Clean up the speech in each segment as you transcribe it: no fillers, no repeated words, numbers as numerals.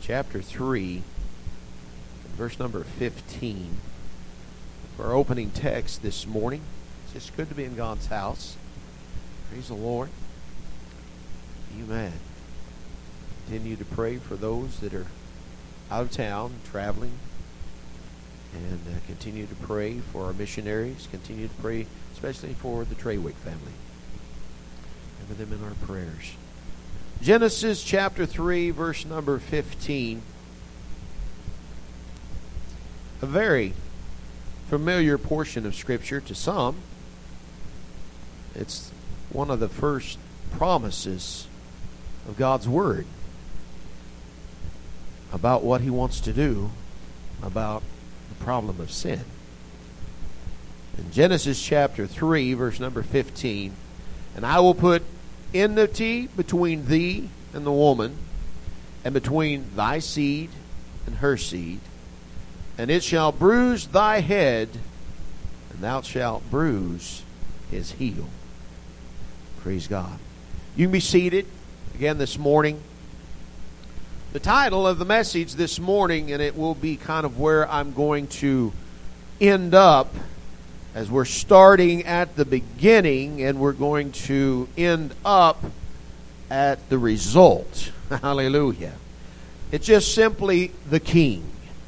chapter 3, verse number 15. For our opening text this morning. It's just good to be in God's house. Praise the Lord. Amen. Continue to pray for those that are out of town, traveling. And continue to pray for our missionaries. Continue to pray especially for the Treywick family. Remember them in our prayers. Genesis chapter 3, verse number 15. A very familiar portion of Scripture to some. It's one of the first promises of God's Word about what He wants to do about the problem of sin. In Genesis chapter 3, verse number 15, and I will put enmity between thee and the woman, and between thy seed and her seed, and it shall bruise thy head, and thou shalt bruise his heel. Praise God. You can be seated again this morning. The title of the message this morning, and it will be kind of where I'm going to end up, as we're starting at the beginning and we're going to end up at the result. Hallelujah. It's just simply the King.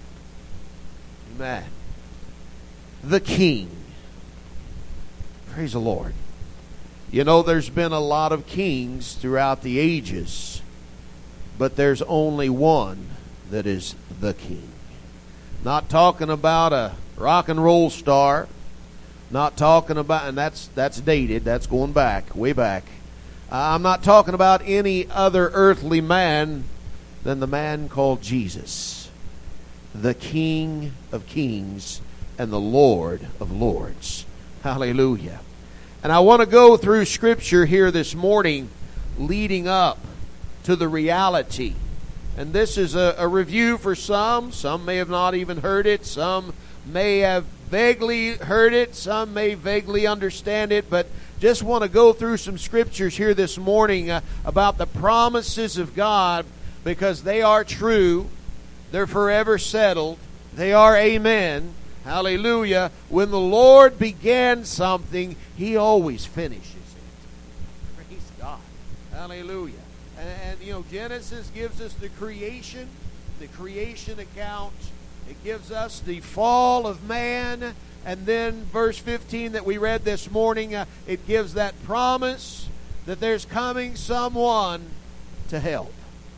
Amen. The King. Praise the Lord. You know, there's been a lot of kings throughout the ages, but there's only one that is the King. Not talking about a rock and roll star. Not talking about, and that's dated, that's going back, way back. I'm not talking about any other earthly man than the man called Jesus, the King of Kings and the Lord of Lords. Hallelujah. And I want to go through Scripture here this morning leading up to the reality. And this is a review for some. Some may have not even heard it. Some may have vaguely heard it. Some may vaguely understand it. But just want to go through some Scriptures here this morning about the promises of God, because they are true. They're forever settled. They are amen. Hallelujah. When the Lord began something, He always finishes it. Praise God. Hallelujah. And you know, Genesis gives us the creation account. It gives us the fall of man. And then verse 15 that we read this morning, it gives that promise that there's coming someone to help.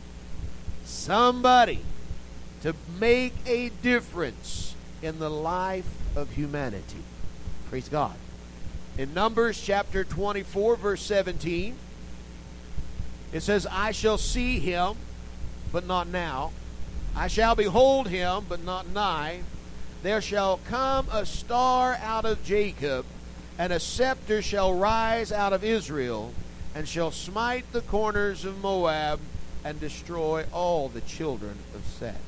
Somebody to make a difference in the life of humanity. Praise God. In Numbers chapter 24, verse 17, it says, I shall see him, but not now. I shall behold him, but not nigh. There shall come a star out of Jacob, and a scepter shall rise out of Israel, and shall smite the corners of Moab, and destroy all the children of Seth.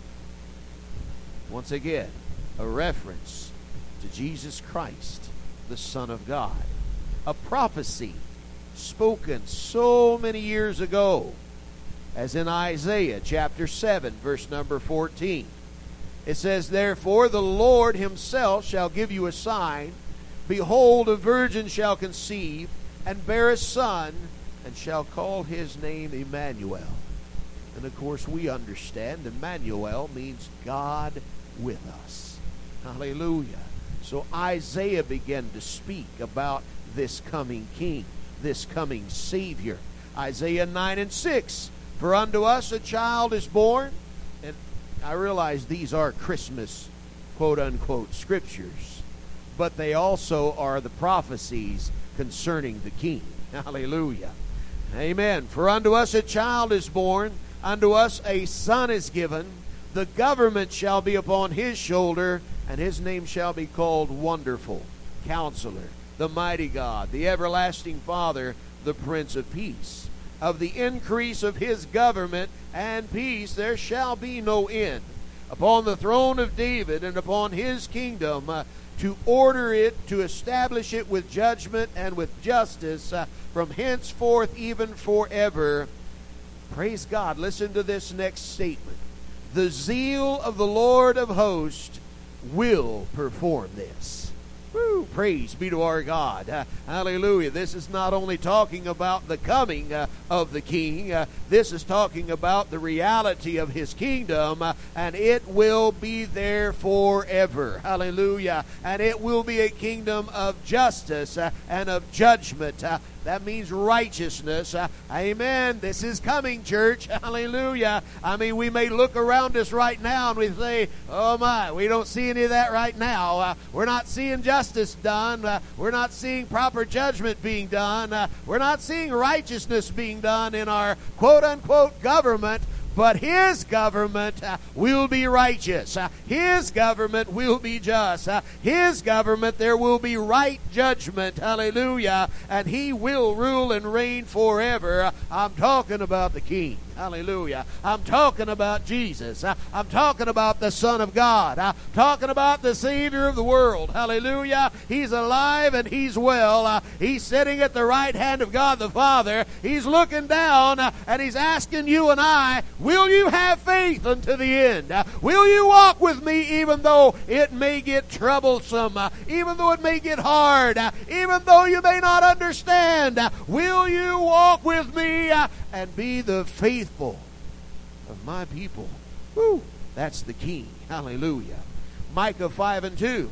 Once again, a reference to Jesus Christ, the Son of God. A prophecy spoken so many years ago, as in Isaiah chapter 7, verse number 14. It says, therefore the Lord himself shall give you a sign. Behold, a virgin shall conceive, and bear a son, and shall call his name Emmanuel. And of course we understand Emmanuel means God with us. Hallelujah. So Isaiah began to speak about this coming King, this coming Savior. Isaiah 9 and 6. For unto us a child is born. And I realize these are Christmas, quote-unquote, scriptures. But they also are the prophecies concerning the King. Hallelujah. Amen. For unto us a child is born. Unto us a son is given. The government shall be upon his shoulder. And his name shall be called Wonderful, Counselor, the Mighty God, the Everlasting Father, the Prince of Peace. Of the increase of his government and peace there shall be no end. Upon the throne of David and upon his kingdom, to order it, to establish it with judgment and with justice, from henceforth even forever. Praise God. Listen to this next statement. The zeal of the Lord of hosts will perform this. Woo, praise be to our God. Hallelujah. This is not only talking about the coming of the King. This is talking about the reality of His kingdom, and it will be there forever. Hallelujah. And it will be a kingdom of justice and of judgment. That means righteousness. Amen. This is coming, church. Hallelujah. I mean, we may look around us right now and we say, oh my, we don't see any of that right now. We're not seeing justice done. We're not seeing proper judgment being done. We're not seeing righteousness being done in our quote-unquote government. But His government will be righteous. His government will be just. His government, there will be right judgment. Hallelujah. And He will rule and reign forever. I'm talking about the King. Hallelujah. I'm talking about Jesus. I'm talking about the Son of God. I'm talking about the Savior of the world. Hallelujah. He's alive and He's well. He's sitting at the right hand of God the Father. He's looking down and He's asking you and I, will you have faith unto the end? Will you walk with me even though it may get troublesome, even though it may get hard, even though you may not understand? Will you walk with me and be the faithful of my people? Woo! That's the King. Hallelujah. Micah 5:2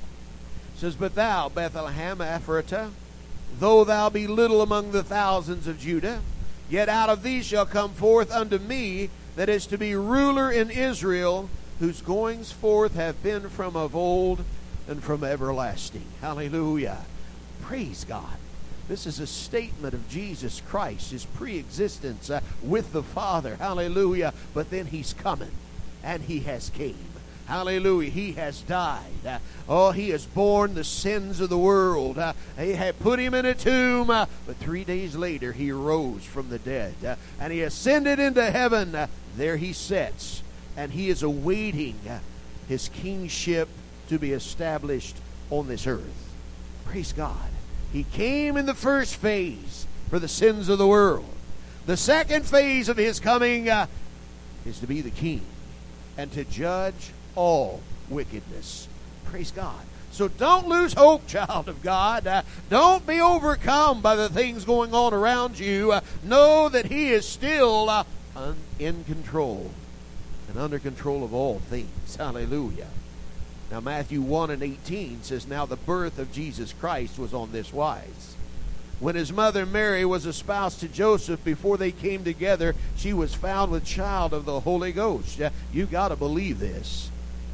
says, But thou, Bethlehem Ephratah, though thou be little among the thousands of Judah, yet out of thee shall come forth unto me that is to be ruler in Israel, whose goings forth have been from of old and from everlasting. Hallelujah. Praise God. This is a statement of Jesus Christ, His pre-existence with the Father. Hallelujah. But then He's coming, and He has came. Hallelujah. He has died. He has borne the sins of the world. They had put Him in a tomb, but 3 days later He rose from the dead. And He ascended into heaven. There He sits, and He is awaiting His kingship to be established on this earth. Praise God. He came in the first phase for the sins of the world. The second phase of His coming is to be the King and to judge all wickedness. Praise God. So don't lose hope, child of God. Don't be overcome by the things going on around you. Know that He is still in control and under control of all things. Hallelujah. Now Matthew 1:18 says, Now the birth of Jesus Christ was on this wise. When His mother Mary was espoused to Joseph, before they came together, she was found with child of the Holy Ghost. You got to believe this.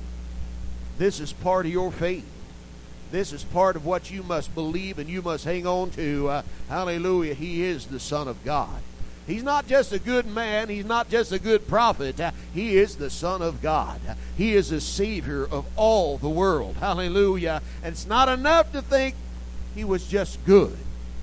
This is part of your faith. This is part of what you must believe and you must hang on to. Hallelujah. He is the Son of God. He's not just a good man. He's not just a good prophet. He is the Son of God. He is the Savior of all the world. Hallelujah. And it's not enough to think He was just good.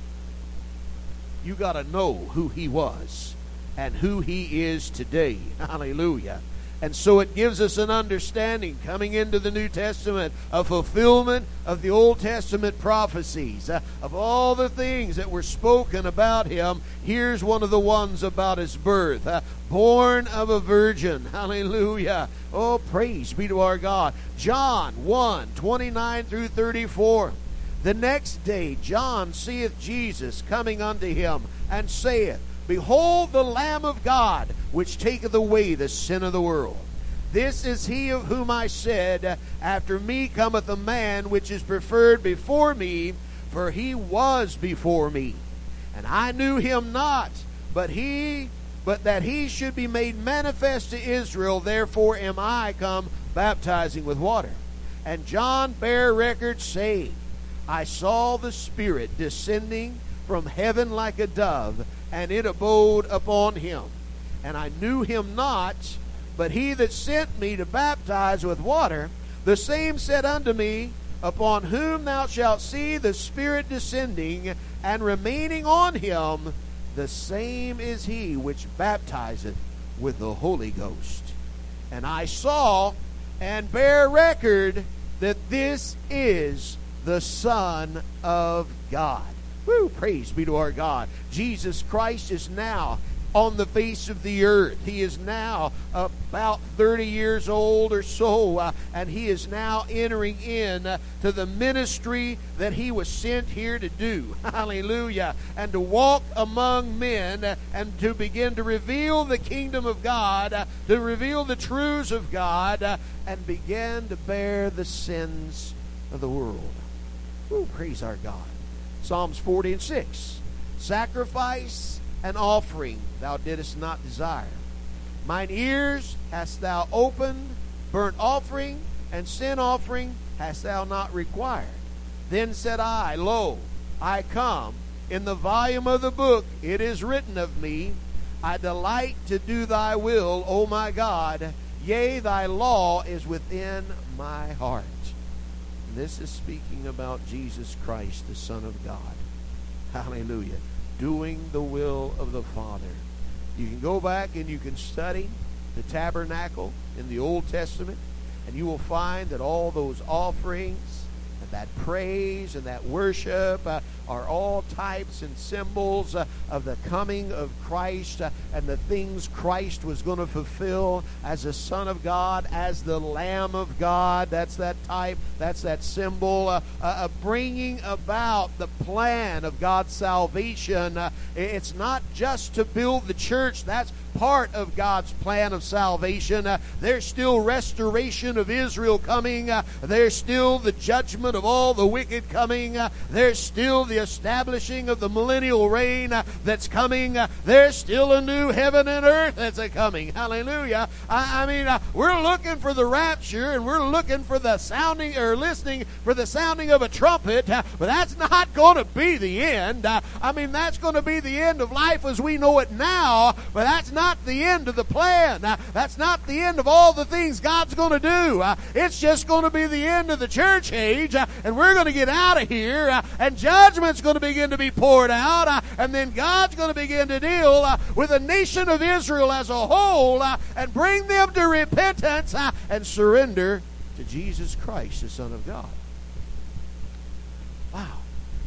You got to know who He was and who He is today. Hallelujah. And so it gives us an understanding coming into the New Testament, a fulfillment of the Old Testament prophecies, of all the things that were spoken about Him. Here's one of the ones about His birth. Born of a virgin. Hallelujah. Oh, praise be to our God. John 1:29 through 34. The next day John seeth Jesus coming unto him, and saith, Behold the Lamb of God, which taketh away the sin of the world. This is He of whom I said, After me cometh a man which is preferred before me, for He was before me. And I knew Him not, but that He should be made manifest to Israel. Therefore am I come baptizing with water. And John bare record, saying, I saw the Spirit descending from heaven like a dove, and it abode upon Him. And I knew Him not, but He that sent me to baptize with water, the same said unto me, Upon whom thou shalt see the Spirit descending and remaining on Him, the same is He which baptizeth with the Holy Ghost. And I saw and bear record that this is the Son of God. Woo, praise be to our God. Jesus Christ is now on the face of the earth. He is now about 30 years old or so, and he is now entering in to the ministry that he was sent here to do. Hallelujah. And to walk among men and to begin to reveal the kingdom of God, to reveal the truths of God, and begin to bear the sins of the world. Oh, praise our God. Psalms 40 and 6. Sacrifice and offering thou didst not desire. Mine ears hast thou opened, burnt offering and sin offering hast thou not required. Then said I, Lo, I come. In the volume of the book it is written of me, I delight to do thy will, O my God. Yea, thy law is within my heart. And this is speaking about Jesus Christ, the Son of God. Hallelujah. Doing the will of the Father. You can go back and you can study the tabernacle in the Old Testament, and you will find that all those offerings and that praise and that worship are all types and symbols of the coming of Christ and the things Christ was going to fulfill as the Son of God, as the Lamb of God. That's that type, that's that symbol of bringing about the plan of God's salvation. It's not just to build the church. That's part of God's plan of salvation. There's still restoration of Israel coming. There's still the judgment of all the wicked coming. There's still the establishing of the millennial reign that's coming. There's still a new heaven and earth that's coming. Hallelujah. I mean, we're looking for the rapture, and we're looking for the sounding, or listening for the sounding of a trumpet, but that's not going to be the end. I mean, that's going to be the end of life as we know it now, but that's not the end of the plan. That's not the end of all the things God's going to do. It's just going to be the end of the church age, and we're going to get out of here, and judgment's going to begin to be poured out, and then God's going to begin to deal with the nation of Israel as a whole, and bring them to repentance and surrender to Jesus Christ, the Son of God. Wow.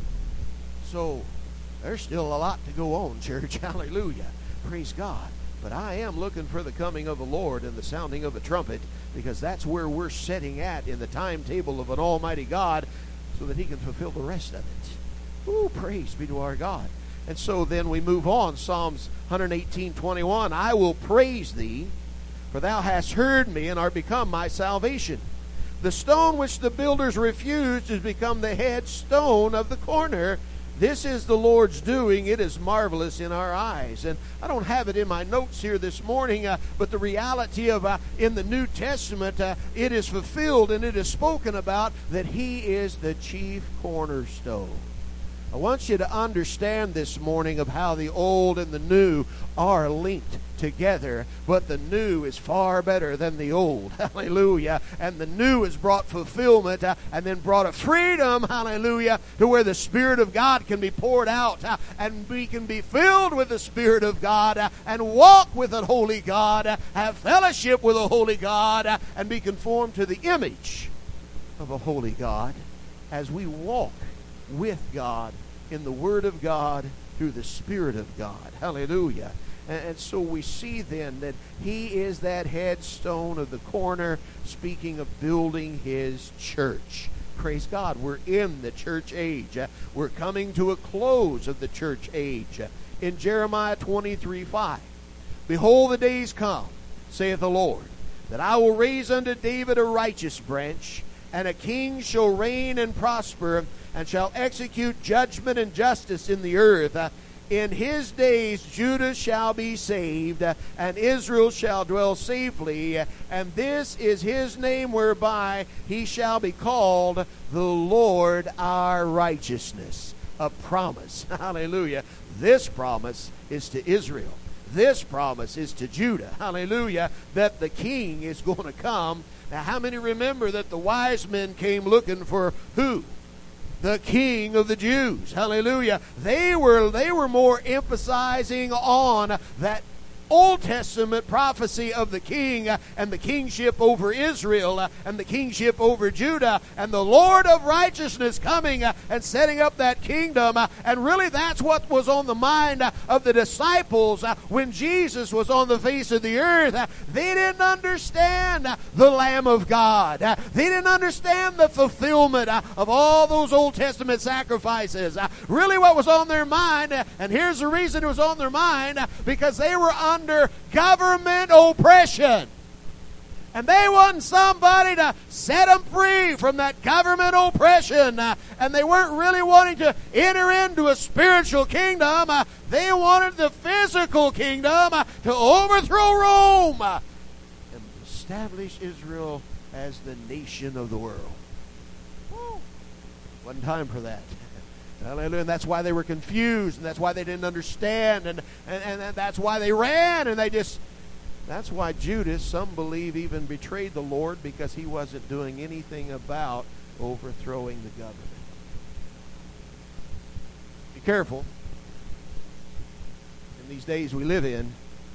So there's still a lot to go on, church. Hallelujah. Praise God. But I am looking for the coming of the Lord and the sounding of a trumpet, because that's where we're setting at in the timetable of an almighty God, so that he can fulfill the rest of it. Ooh, praise be to our God. And so then we move on. Psalms 118:21. I will praise thee, for thou hast heard me and art become my salvation. The stone which the builders refused has become the headstone of the corner. This is the Lord's doing. It is marvelous in our eyes. And I don't have it in my notes here this morning, but the reality of in the New Testament, it is fulfilled and it is spoken about that he is the chief cornerstone. I want you to understand this morning of how the old and the new are linked together, but the new is far better than the old. Hallelujah. And the new has brought fulfillment and then brought a freedom, hallelujah, to where the Spirit of God can be poured out and we can be filled with the Spirit of God and walk with a holy God, have fellowship with a holy God, and be conformed to the image of a holy God as we walk with God in the Word of God through the Spirit of God. Hallelujah. And so we see then that he is that headstone of the corner, speaking of building his church. Praise God. We're in the church age. We're coming to a close of the church age. In Jeremiah 23:5, Behold, the days come, saith the Lord, that I will raise unto David a righteous branch, and a king shall reign and prosper, and shall execute judgment and justice in the earth. In his days Judah shall be saved, and Israel shall dwell safely, and this is his name whereby he shall be called the Lord our righteousness. A promise. Hallelujah. This promise is to Israel. This promise is to Judah. Hallelujah. That the king is going to come. Now, how many remember that the wise men came looking for who? The King of the Jews. Hallelujah. They were more emphasizing on that Old Testament prophecy of the king and the kingship over Israel and the kingship over Judah and the Lord of righteousness coming and setting up that kingdom. And really that's what was on the mind of the disciples when Jesus was on the face of the earth. They didn't understand the Lamb of God. They didn't understand the fulfillment of all those Old Testament sacrifices. Really what was on their mind, and here's the reason it was on their mind, because they were under government oppression. And they wanted somebody to set them free from that government oppression. And they weren't really wanting to enter into a spiritual kingdom. They wanted the physical kingdom to overthrow Rome and establish Israel as the nation of the world. Wasn't time for that. Hallelujah. And that's why they were confused, and that's why they didn't understand, and that's why they ran, and that's why Judas, some believe, even betrayed the Lord, because he wasn't doing anything about overthrowing the government. Be careful. In these days we live in,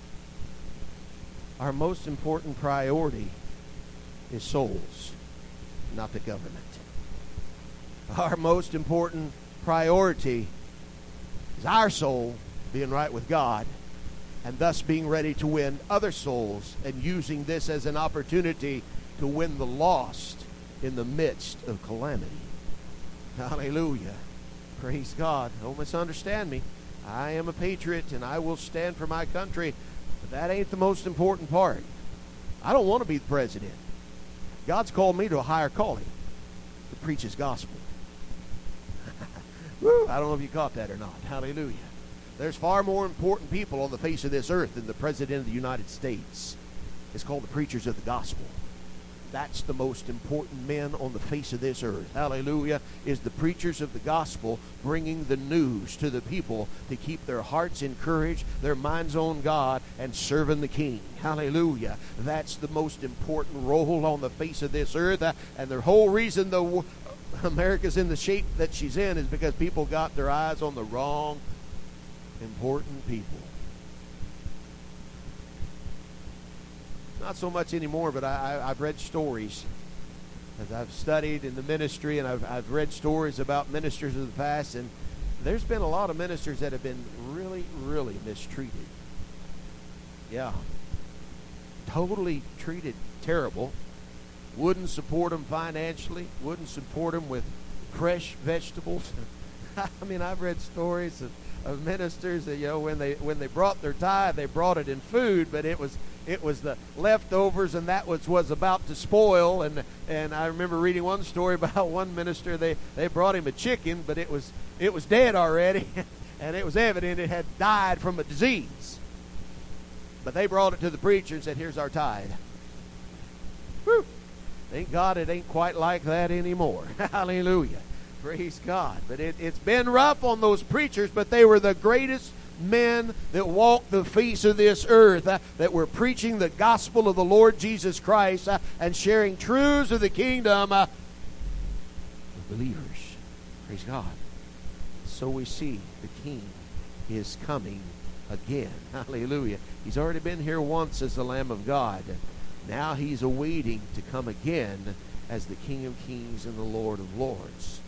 our most important priority is souls, not the government. Our most important priority is our soul being right with God, and thus being ready to win other souls and using this as an opportunity to win the lost in the midst of calamity. Hallelujah. Praise God. Don't misunderstand me. I am a patriot and I will stand for my country, but that ain't the most important part. I don't want to be the president. God's called me to a higher calling, to preach His gospel. Woo, I don't know if you caught that or not. Hallelujah. There's far more important people on the face of this earth than the President of the United States. It's called the preachers of the gospel. That's the most important men on the face of this earth. Hallelujah. Is the preachers of the gospel, bringing the news to the people to keep their hearts encouraged, their minds on God, and serving the King. Hallelujah. That's the most important role on the face of this earth. And the whole reason America's in the shape that she's in is because people got their eyes on the wrong important people. Not so much anymore, but I've read stories as I've studied in the ministry, and I've read stories about ministers of the past, and there's been a lot of ministers that have been really, really mistreated. Yeah. Totally treated terrible. Wouldn't support them financially, wouldn't support them with fresh vegetables. I mean, I've read stories of ministers that, when they brought their tithe, they brought it in food, but it was the leftovers, and that was about to spoil. And I remember reading one story about one minister. They brought him a chicken, but it was dead already, and it was evident it had died from a disease. But they brought it to the preacher and said, "Here's our tithe." Whew. Thank God it ain't quite like that anymore. Hallelujah. Praise God. But it's been rough on those preachers, but they were the greatest men that walked the face of this earth, that were preaching the gospel of the Lord Jesus Christ and sharing truths of the kingdom with believers. Praise God. So we see the King is coming again. Hallelujah. He's already been here once as the Lamb of God. Now He's awaiting to come again as the King of Kings and the Lord of Lords.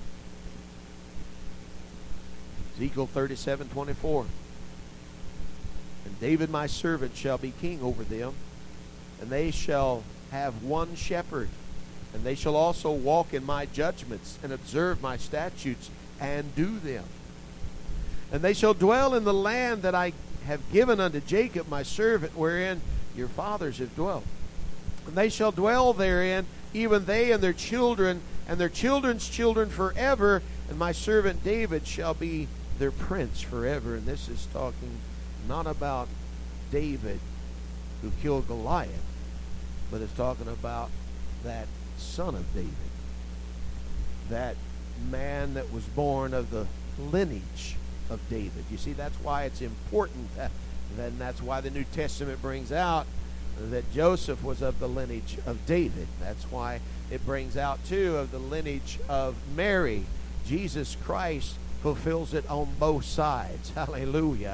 Ezekiel 37:24. And David my servant shall be king over them, and they shall have one shepherd, and they shall also walk in my judgments and observe my statutes and do them. And they shall dwell in the land that I have given unto Jacob my servant, wherein your fathers have dwelt. And they shall dwell therein, even they and their children and their children's children forever, and my servant David shall be their prince forever. And this is talking not about David who killed Goliath, but it's talking about that son of David, that man that was born of the lineage of David. You see, that's why it's important. Then that's why the New Testament brings out that Joseph was of the lineage of David. That's why it brings out, too, of the lineage of Mary. Jesus Christ fulfills it on both sides. Hallelujah.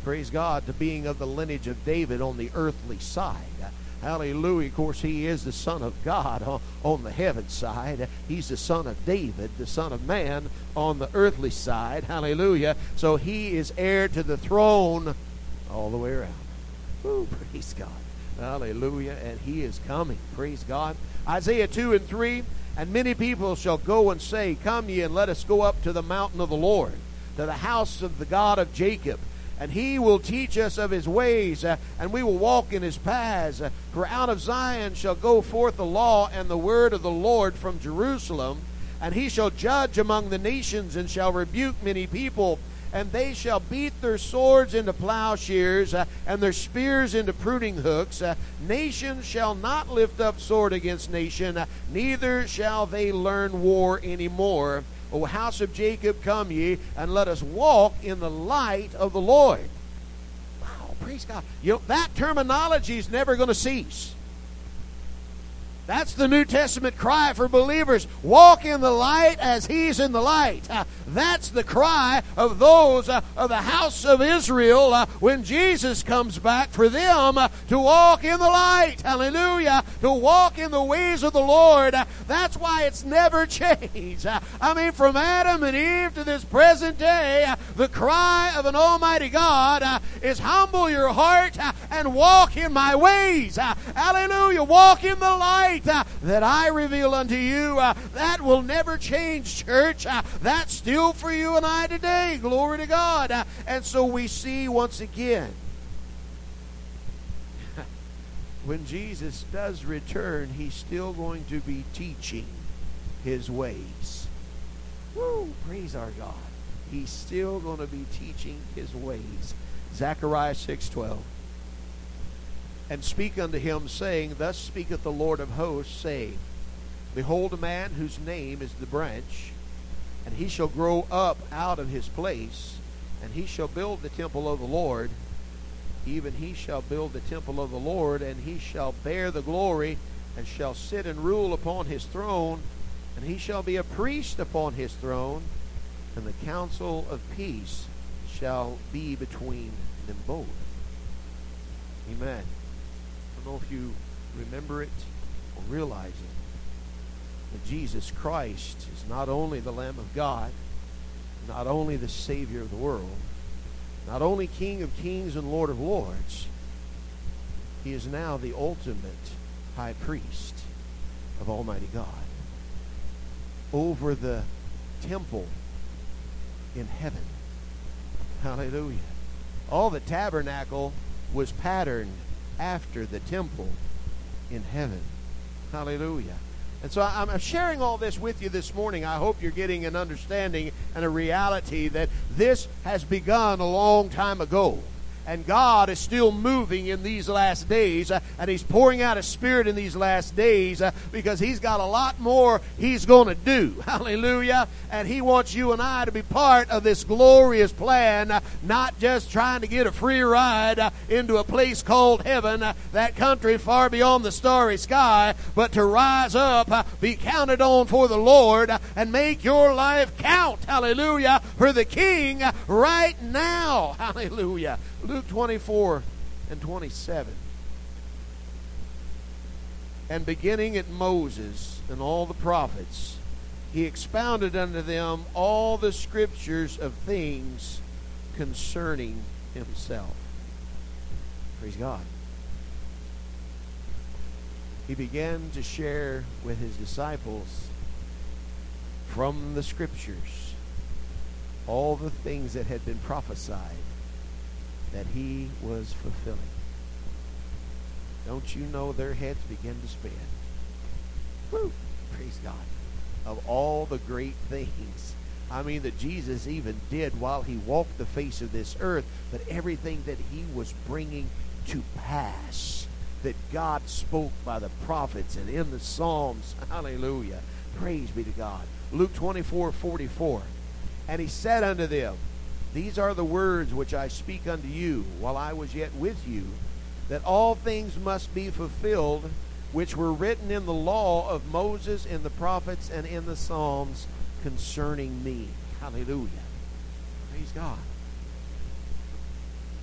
Praise God, to being of the lineage of David on the earthly side. Hallelujah. Of course, he is the Son of God on the heaven side. He's the Son of David, the Son of Man, on the earthly side. Hallelujah. So he is heir to the throne all the way around. Woo, praise God. Hallelujah. And he is coming. Praise God. Isaiah 2 and 3. And many people shall go and say, Come ye, and let us go up to the mountain of the Lord, to the house of the God of Jacob. And he will teach us of his ways, and we will walk in his paths. For out of Zion shall go forth the law and the word of the Lord from Jerusalem. And he shall judge among the nations, and shall rebuke many people. And they shall beat their swords into plowshares, and their spears into pruning hooks. Nation shall not lift up sword against nation, neither shall they learn war any more. O house of Jacob, come ye, and let us walk in the light of the Lord. Wow, praise God. You know, that terminology is never going to cease. That's the New Testament cry for believers. Walk in the light as he's in the light. That's the cry of those of the house of Israel when Jesus comes back, for them to walk in the light. Hallelujah. To walk in the ways of the Lord. That's why it's never changed. I mean, from Adam and Eve to this present day, the cry of an almighty God is, humble your heart and walk in my ways. Hallelujah. Walk in the light that I reveal unto you. That will never change, church. That's still for you and I today. Glory to God. And so we see once again, when Jesus does return, he's still going to be teaching his ways. Woo! Praise our God. He's still going to be teaching his ways. Zechariah 6:12. And speak unto him, saying, Thus speaketh the Lord of hosts, saying, Behold, a man whose name is the branch, and he shall grow up out of his place, and he shall build the temple of the Lord. Even he shall build the temple of the Lord, and he shall bear the glory, and shall sit and rule upon his throne, and he shall be a priest upon his throne, and the counsel of peace shall be between them both. Amen. I don't know if you remember it or realize it, but Jesus Christ is not only the Lamb of God, not only the Savior of the world, not only King of kings and Lord of lords, he is now the ultimate high priest of Almighty God over the temple in heaven. Hallelujah. All the tabernacle was patterned after the temple in heaven. Hallelujah. And so I'm sharing all this with you this morning. I hope you're getting an understanding and a reality that this has begun a long time ago. And God is still moving in these last days, and he's pouring out his Spirit in these last days because he's got a lot more he's going to do. Hallelujah. And he wants you and I to be part of this glorious plan, not just trying to get a free ride into a place called heaven, that country far beyond the starry sky, but to rise up, be counted on for the Lord, and make your life count. Hallelujah. For the King right now. Hallelujah. Luke 24 and 27. And beginning at Moses and all the prophets, he expounded unto them all the scriptures of things concerning himself. Praise God. He began to share with his disciples from the scriptures all the things that had been prophesied that he was fulfilling. Don't you know their heads began to spin? Woo! Praise God. Of all the great things, I mean, that Jesus even did while he walked the face of this earth, but everything that he was bringing to pass, that God spoke by the prophets and in the Psalms. Hallelujah. Praise be to God. Luke 24:44. And he said unto them, These are the words which I speak unto you while I was yet with you, that all things must be fulfilled which were written in the law of Moses, in the prophets, and in the Psalms concerning me. Hallelujah. Praise God.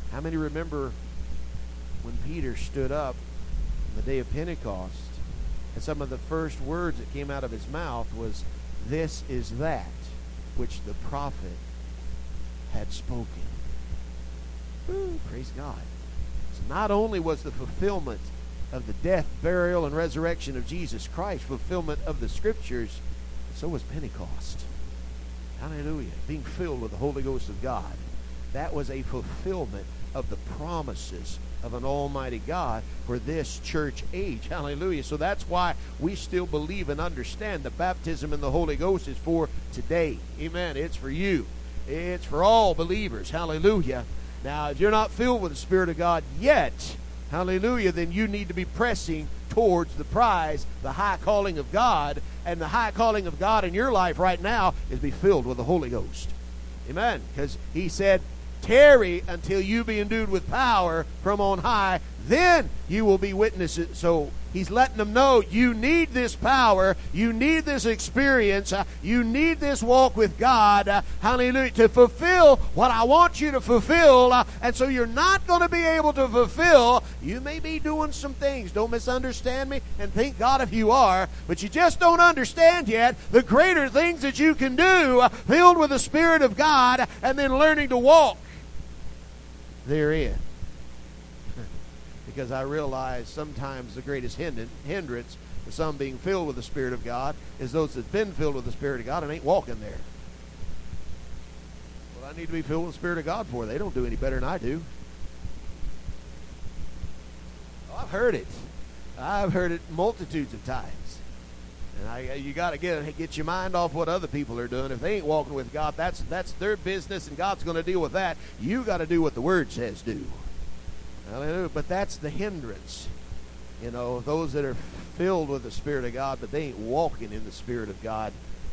How many remember when Peter stood up on the day of Pentecost, and some of the first words that came out of his mouth was, "This is that which the prophet had spoken." Woo, praise God. So not only was the fulfillment of the death, burial, and resurrection of Jesus Christ fulfillment of the Scriptures, so was Pentecost. Hallelujah. Being filled with the Holy Ghost of God. That was a fulfillment of the promises of an almighty God for this church age. Hallelujah. So that's why we still believe and understand the baptism in the Holy Ghost is for today. Amen. It's for you. It's for all believers. Hallelujah. Now, if you're not filled with the Spirit of God yet, hallelujah, then you need to be pressing towards the prize, the high calling of God. And the high calling of God in your life right now is be filled with the Holy Ghost. Amen. Because he said, tarry until you be endued with power from on high, then you will be witnesses. So he's letting them know you need this power, you need this experience, you need this walk with God, hallelujah, to fulfill what I want you to fulfill. And so you're not going to be able to fulfill. You may be doing some things, don't misunderstand me, and thank God if you are, but you just don't understand yet the greater things that you can do filled with the Spirit of God and then learning to walk therein. Because I realize sometimes the greatest hindrance to some being filled with the Spirit of God is those that have been filled with the Spirit of God and ain't walking there. Well, I need to be filled with the Spirit of God for. They don't do any better than I do. Oh, I've heard it. I've heard it multitudes of times. And you got to get your mind off what other people are doing. If they ain't walking with God, that's their business, and God's going to deal with that. You got to do what the Word says do. Hallelujah. But that's the hindrance. You know, those that are filled with the Spirit of God, but they ain't walking in the Spirit of God,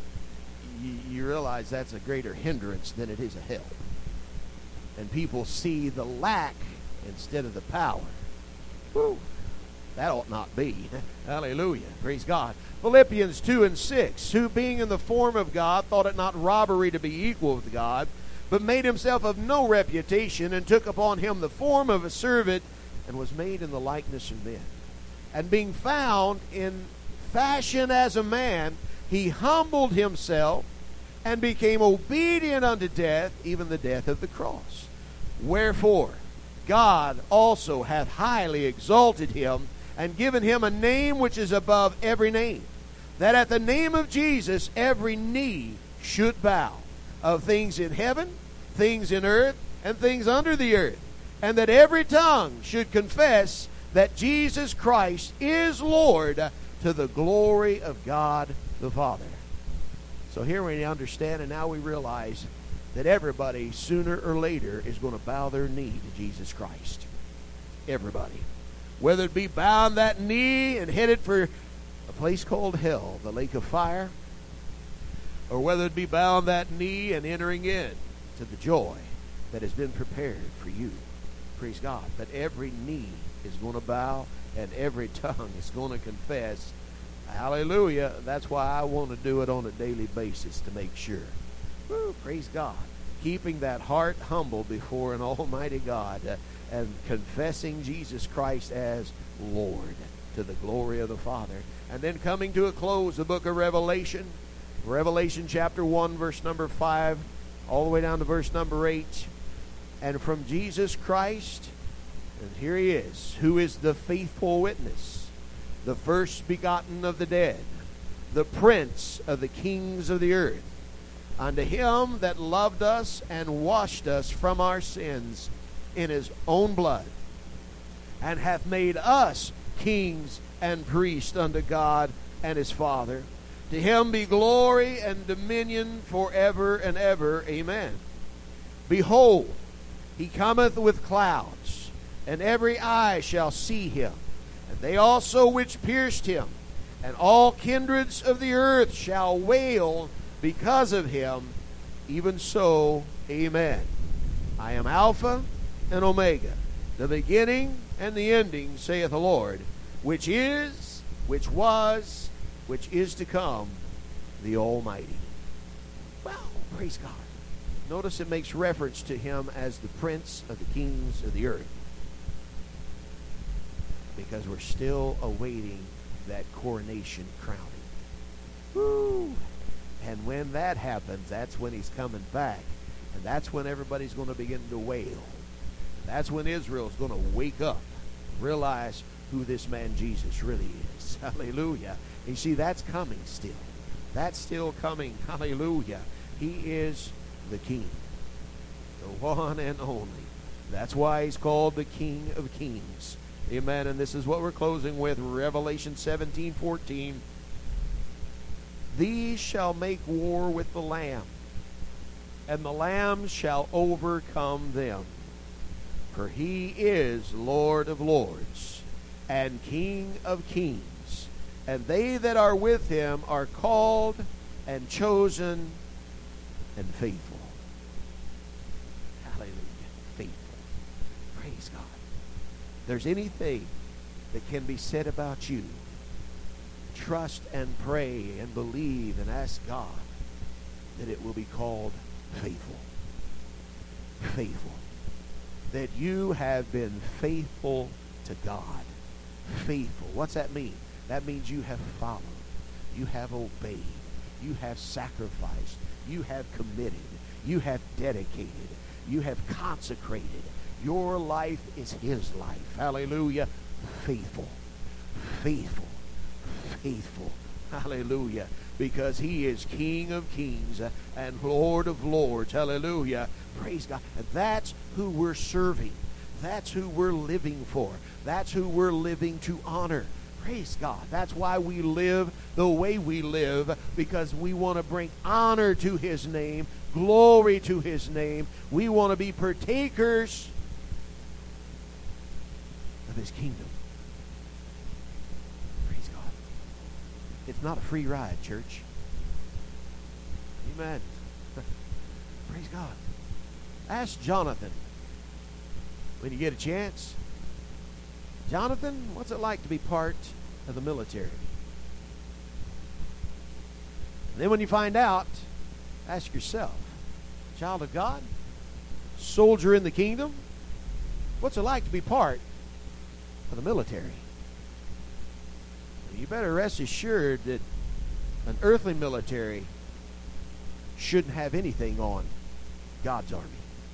you realize that's a greater hindrance than it is a help. And people see the lack instead of the power. Woo. That ought not be. Hallelujah. Praise God. Philippians 2:6, who being in the form of God thought it not robbery to be equal with God, but made himself of no reputation, and took upon him the form of a servant, and was made in the likeness of men. And being found in fashion as a man, he humbled himself, and became obedient unto death, even the death of the cross. Wherefore God also hath highly exalted him, and given him a name which is above every name, that at the name of Jesus every knee should bow, of things in heaven, things in earth, and things under the earth, and that every tongue should confess that Jesus Christ is Lord, to the glory of God the Father. So here we understand, and now we realize that everybody sooner or later is going to bow their knee to Jesus Christ. Everybody. Whether it be bowing that knee and headed for a place called hell, the lake of fire, or whether it be bowing that knee and entering in to the joy that has been prepared for you. Praise God. But every knee is going to bow, and every tongue is going to confess. Hallelujah. That's why I want to do it on a daily basis, to make sure. Woo, praise God. Keeping that heart humble before an almighty God, and confessing Jesus Christ as Lord, to the glory of the Father. And then coming to a close, the book of Revelation. Revelation chapter 1, verse number 5, all the way down to verse number 8. And from Jesus Christ, and here he is, who is the faithful witness, the first begotten of the dead, the prince of the kings of the earth, unto him that loved us and washed us from our sins in his own blood, and hath made us kings and priests unto God and his Father. To him be glory and dominion forever and ever. Amen. Behold, he cometh with clouds, and every eye shall see him, and they also which pierced him, and all kindreds of the earth shall wail because of him. Even so, amen. I am Alpha and Omega, the beginning and the ending, saith the Lord, which is, which was, which is to come, the Almighty. Well, praise God. Notice it makes reference to him as the prince of the kings of the earth. Because we're still awaiting that coronation crowning. Woo! And when that happens, that's when he's coming back. And that's when everybody's going to begin to wail. That's when Israel's going to wake up, realize who this man Jesus really is. Hallelujah. You see, that's coming still. That's still coming. Hallelujah. He is the King, the one and only. That's why he's called the King of Kings. Amen. And this is what we're closing with, Revelation 17:14. These shall make war with the Lamb, and the Lamb shall overcome them. For he is Lord of lords and King of kings, and they that are with him are called and chosen and faithful. Hallelujah. Faithful. Praise God. If there's anything that can be said about you, trust and pray and believe and ask God that it will be called faithful. Faithful. That you have been faithful to God. Faithful. What's that mean? That means you have followed. You have obeyed. You have sacrificed. You have committed. You have dedicated. You have consecrated. Your life is his life. Hallelujah. Faithful. Faithful. Faithful. Hallelujah. Because he is King of kings and Lord of lords. Hallelujah. Praise God. And that's who we're serving. That's who we're living for. That's who we're living to honor. Praise God. That's why we live the way we live, because we want to bring honor to his name, glory to his name. We want to be partakers of his kingdom. Praise God. It's not a free ride, church. Amen. Praise God. Ask Jonathan when you get a chance. Jonathan, what's it like to be part of the military? And then when you find out, ask yourself, child of God, soldier in the kingdom, what's it like to be part of the military? You better rest assured that an earthly military shouldn't have anything on God's army.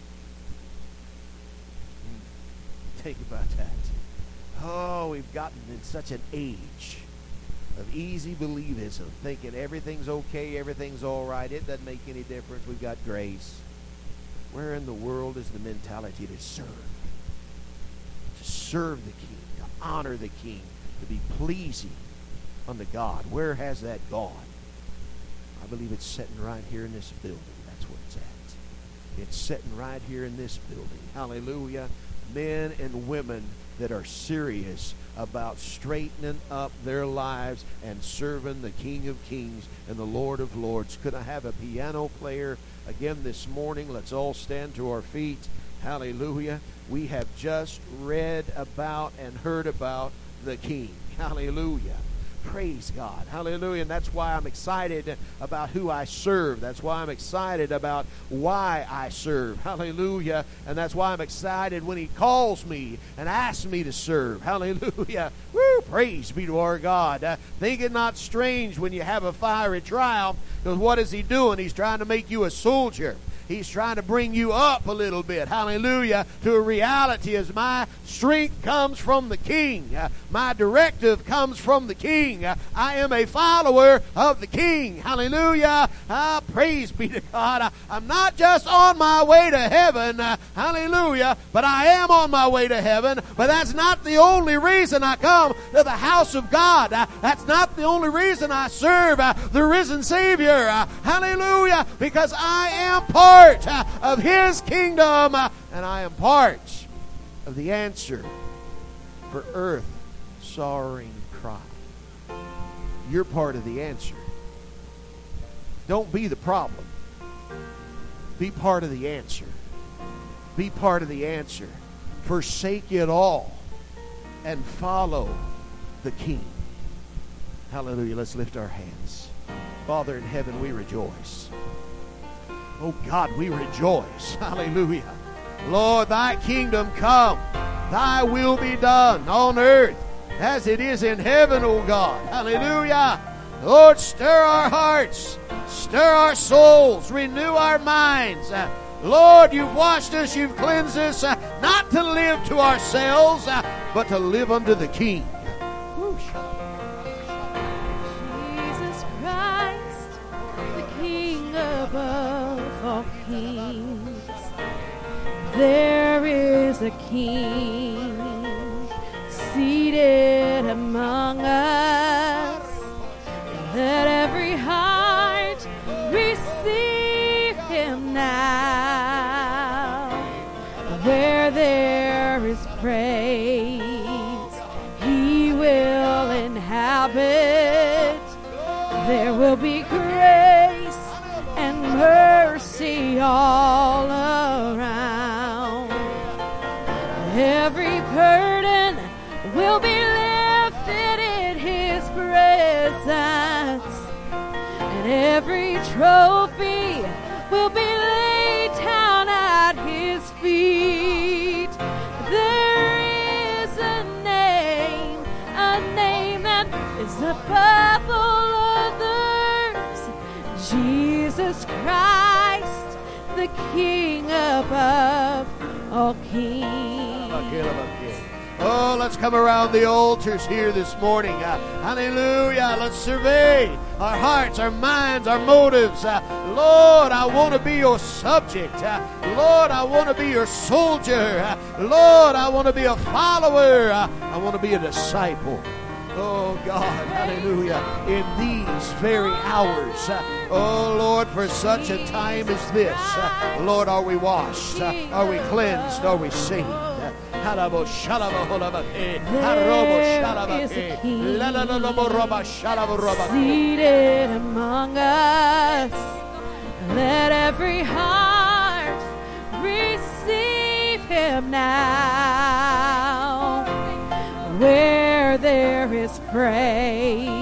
Think about that. Oh, we've gotten in such an age of easy believism, thinking everything's okay, everything's all right, it doesn't make any difference, we've got grace. Where in the world is the mentality to serve? To serve the King, to honor the King, to be pleasing unto God. Where has that gone? I believe it's sitting right here in this building. That's where it's at. It's sitting right here in this building. Hallelujah. Men and women that are serious about straightening up their lives and serving the King of Kings and the Lord of Lords. Could I have a piano player again this morning? Let's all stand to our feet. Hallelujah. We have just read about and heard about the King. Hallelujah. Praise God. Hallelujah. And that's why I'm excited about who I serve. That's why I'm excited about why I serve. Hallelujah. And that's why I'm excited when he calls me and asks me to serve. Hallelujah. Woo! Praise be to our God. Think it not strange when you have a fiery trial, because what is he doing? He's trying to make you a soldier. He's trying to bring you up a little bit, hallelujah, to a reality as my strength comes from the King. My directive comes from the King. I am a follower of the King. Hallelujah. Praise be to God. I'm not just on my way to heaven, hallelujah, but I am on my way to heaven. But that's not the only reason I come to the house of God. That's not the only reason I serve the risen Savior. Hallelujah. Because I am part of his kingdom, and I am part of the answer for earth sorrowing cry. You're part of the answer. Don't be the problem. Be part of the answer. Be part of the answer. Forsake it all and follow the King. Hallelujah. Let's lift our hands. Father in heaven, we rejoice. Oh God, we rejoice. Hallelujah. Lord, thy kingdom come. Thy will be done on earth as it is in heaven, O God. Hallelujah. Lord, stir our hearts. Stir our souls. Renew our minds. Lord, you've washed us. You've cleansed us. Not to live to ourselves, but to live unto the King. Jesus Christ, the King above all kings. There is a King seated among us. Let every heart receive him now. Where there is praise, he will inhabit. There will be grace and mercy all around. Every burden will be lifted in his presence, and every trophy will be laid down at his feet. There is a name that is above all others. Jesus Christ, the King above all kings. Oh, let's come around the altars here this morning. Hallelujah. Let's survey our hearts, our minds, our motives. Lord, I want to be your subject. Lord, I want to be your soldier. Lord, I want to be a follower. I want to be a disciple. Oh, God, hallelujah, in these very hours. Oh, Lord, for such a time as this, Lord, are we washed? Are we cleansed? Are we saved? There is a King seated among us. Let every heart receive him now. Where there is praise,